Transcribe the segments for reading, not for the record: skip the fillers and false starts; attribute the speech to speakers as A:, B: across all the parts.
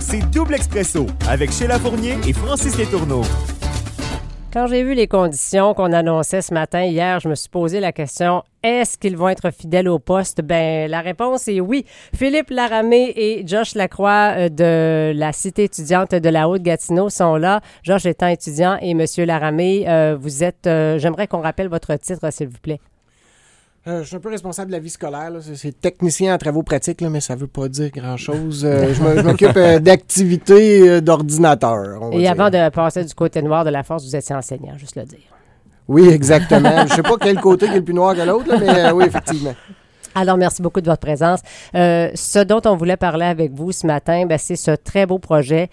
A: c'est Double Expresso avec Sheila Fournier et Francis Letourneau.
B: Quand j'ai vu les conditions qu'on annonçait ce matin, hier, je me suis posé la question, est-ce qu'ils vont être fidèles au poste? Ben, la réponse est oui. Philippe Laramé et Josh Lacroix de la Cité étudiante de la Haute-Gatineau sont là. Josh étant étudiant et Monsieur Laramé, vous êtes, j'aimerais qu'on rappelle votre titre, s'il vous plaît.
C: Je suis un peu responsable de la vie scolaire. Là. C'est technicien en travaux pratiques, là, mais ça ne veut pas dire grand-chose. Je m'occupe d'activités d'ordinateur.
B: Et avant de passer du côté noir de la force, vous étiez enseignant, juste le dire.
C: Oui, exactement. Je ne sais pas quel côté qui est le plus noir que l'autre, là, mais oui, effectivement.
B: Alors, merci beaucoup de votre présence. Ce dont on voulait parler avec vous ce matin, c'est ce très beau projet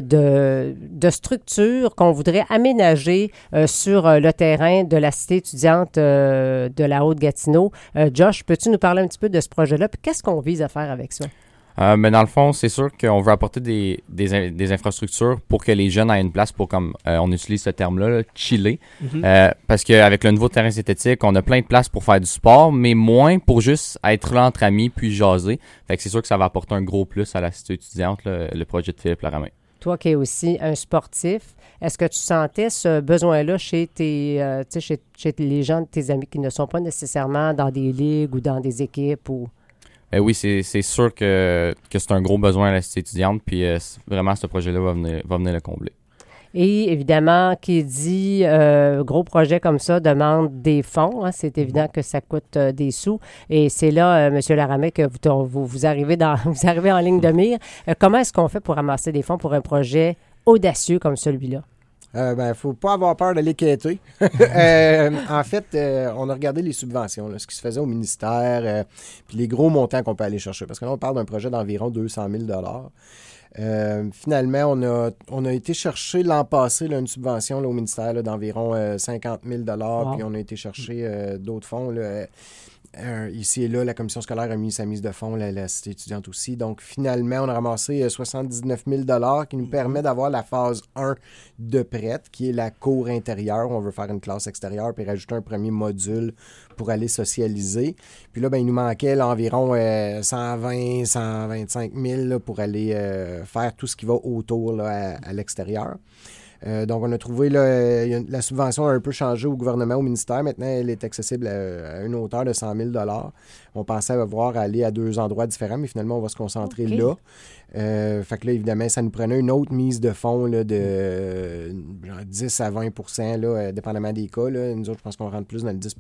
B: de structure qu'on voudrait aménager sur le terrain de la Cité étudiante de la Haute-Gatineau. Josh, peux-tu nous parler un petit peu de ce projet-là? Puis qu'est-ce qu'on vise à faire avec ça?
D: Mais dans le fond, c'est sûr qu'on veut apporter des infrastructures pour que les jeunes aient une place pour, comme on utilise ce terme-là, là, chiller. Mm-hmm. Parce qu'avec le nouveau terrain synthétique, on a plein de places pour faire du sport, mais moins pour juste être là entre amis puis jaser. Fait que c'est sûr que ça va apporter un gros plus à la cité étudiante, le projet de Philippe Laramé.
B: Toi qui es aussi un sportif, est-ce que tu sentais ce besoin-là chez chez les gens de tes amis qui ne sont pas nécessairement dans des ligues ou dans des équipes ou...
D: Oui, c'est sûr que c'est un gros besoin à la cité étudiante, puis vraiment, ce projet-là va venir le combler.
B: Et évidemment, qui dit gros projet comme ça demande des fonds. Hein, c'est évident que ça coûte des sous. Et c'est là, M. Laramé, que vous arrivez vous arrivez en ligne de mire. Comment est-ce qu'on fait pour ramasser des fonds pour un projet audacieux comme celui-là?
C: Faut pas avoir peur d'aller quêter. En fait, on a regardé les subventions, là, ce qui se faisait au ministère, puis les gros montants qu'on peut aller chercher. Parce que là, on parle d'un projet d'environ 200 000 finalement, on a été chercher l'an passé là, une subvention là, au ministère là, d'environ 50 000 wow. Puis on a été chercher d'autres fonds. Là, ici et là, la commission scolaire a mis sa mise de fonds, la cité étudiante aussi. Donc, finalement, on a ramassé 79 000 qui nous permet d'avoir la phase 1 de prêt, qui est la cour intérieure. On veut faire une classe extérieure puis rajouter un premier module pour aller socialiser. Puis là, il nous manquait là, environ 120 125 000 là, pour aller faire tout ce qui va autour là, à l'extérieur. Donc, on a trouvé, là, la subvention a un peu changé au gouvernement, au ministère. Maintenant, elle est accessible à une hauteur de 100 000 On pensait aller à 2 endroits différents, mais finalement, on va se concentrer là. Fait que là, évidemment, ça nous prenait une autre mise de fonds là, de 10 à 20 là, dépendamment des cas. Là. Nous autres, je pense qu'on rentre plus dans le 10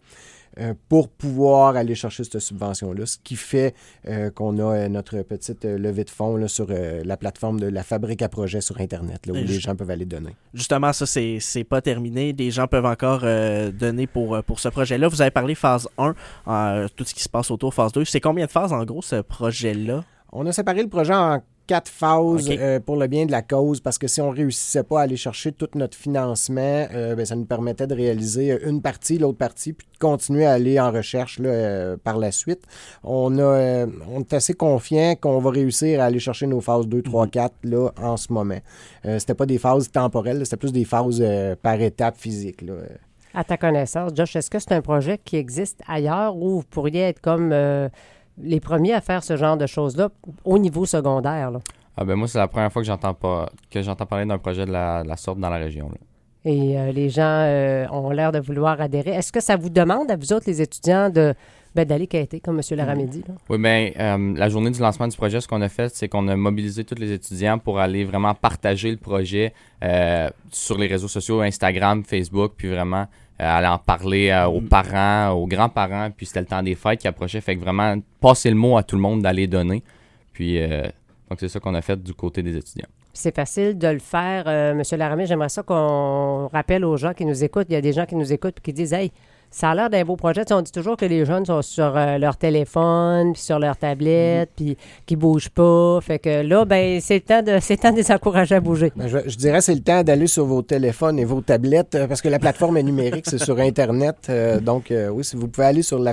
C: pour pouvoir aller chercher cette subvention-là. Ce qui fait qu'on a notre petite levée de fonds là, sur la plateforme de la Fabrique à projets sur Internet, là, où les gens peuvent aller donner.
E: Justement, ça, c'est pas terminé. Des gens peuvent encore donner pour ce projet-là. Vous avez parlé phase 1, tout ce qui se passe autour, phase 2. C'est combien de phases, en gros, ce projet-là?
C: On a séparé le projet en 4 phases pour le bien de la cause, parce que si on ne réussissait pas à aller chercher tout notre financement, ça nous permettait de réaliser une partie, l'autre partie, puis de continuer à aller en recherche là, par la suite. On est assez confiant qu'on va réussir à aller chercher nos phases 2, 3, 4 là, en ce moment. C'était pas des phases temporelles, là, c'était plus des phases par étapes physiques. Là.
B: À ta connaissance, Josh, est-ce que c'est un projet qui existe ailleurs ou vous pourriez être comme... les premiers à faire ce genre de choses-là au niveau secondaire? Là.
D: Moi, c'est la première fois que j'entends parler d'un projet de la sorte dans la région. Là.
B: Et les gens ont l'air de vouloir adhérer. Est-ce que ça vous demande, à vous autres, les étudiants, d'aller quêter, comme M. Laramé dit? Là?
D: Oui, la journée du lancement du projet, ce qu'on a fait, c'est qu'on a mobilisé tous les étudiants pour aller vraiment partager le projet sur les réseaux sociaux, Instagram, Facebook, puis vraiment... aller en parler aux parents, aux grands-parents, puis c'était le temps des fêtes qui approchait, fait que vraiment passer le mot à tout le monde d'aller donner. Puis, donc c'est ça qu'on a fait du côté des étudiants.
B: C'est facile de le faire. M. Laramé, j'aimerais ça qu'on rappelle aux gens qui nous écoutent. Il y a des gens qui nous écoutent et qui disent « Hey, ça a l'air d'un beau projet. » Tu sais, on dit toujours que les jeunes sont sur leur téléphone, puis sur leur tablette, puis qu'ils bougent pas. Fait que là, c'est le temps de les encourager à bouger.
C: Je dirais que c'est le temps d'aller sur vos téléphones et vos tablettes, parce que la plateforme est numérique, c'est sur Internet. Donc, oui, si vous pouvez aller sur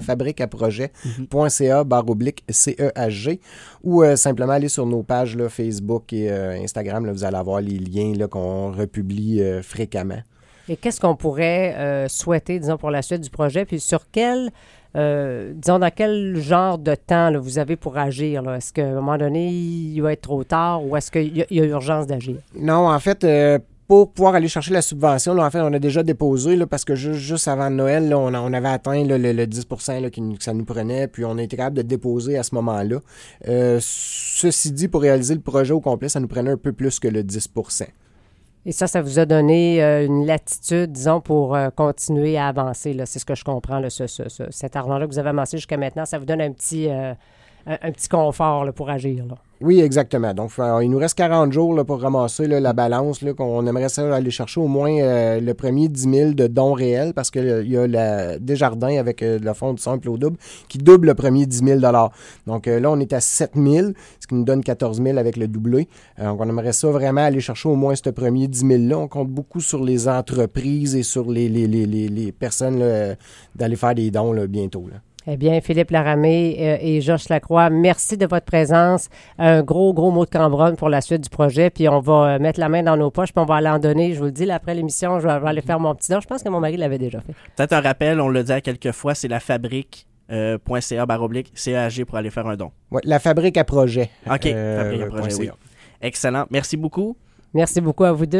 C: lafabriqueaprojet.ca/CEHG ou simplement aller sur nos pages là, Facebook et Instagram. Là, vous allez avoir les liens là, qu'on republie fréquemment.
B: Et qu'est-ce qu'on pourrait souhaiter, disons, pour la suite du projet? Puis sur quel disons, dans quel genre de temps là, vous avez pour agir? Là? Est-ce qu'à un moment donné, il va être trop tard ou est-ce qu'il y a urgence d'agir?
C: Non, en fait, pour pouvoir aller chercher la subvention, là, en fait, on a déjà déposé là, parce que juste avant Noël, là, on avait atteint là, le 10 là, que ça nous prenait, puis on a été capable de déposer à ce moment-là. Ceci dit, pour réaliser le projet au complet, ça nous prenait un peu plus que le 10
B: Et ça vous a donné une latitude, disons, pour continuer à avancer. Là. C'est ce que je comprends, là, cet argent-là que vous avez amassé jusqu'à maintenant. Ça vous donne un petit confort là, pour agir. Là.
C: Oui, exactement. Donc, il nous reste 40 jours là, pour ramasser là, la balance. Là, qu'on aimerait ça aller chercher au moins le premier 10 000 de dons réels parce qu'il y a Desjardins avec le fonds du simple au double qui double le premier 10 000 Donc là, on est à 7 000, ce qui nous donne 14 000 avec le doublé. Donc, on aimerait ça vraiment aller chercher au moins ce premier 10 000-là. On compte beaucoup sur les entreprises et sur les personnes là, d'aller faire des dons là, bientôt. Là.
B: Eh bien, Philippe Laramé et Josh Lacroix, merci de votre présence. Un gros mot de Cambronne pour la suite du projet. Puis on va mettre la main dans nos poches, puis on va aller en donner. Je vous le dis, là, après l'émission, je vais aller faire mon petit don. Je pense que mon mari l'avait déjà fait.
E: Peut-être un rappel, on l'a dit à quelques fois, c'est lafabrique.ca/CAG pour aller faire un don.
C: Oui, la fabrique à projet.
E: OK, fabrique à projet, oui. Excellent. Merci beaucoup.
B: Merci beaucoup à vous deux.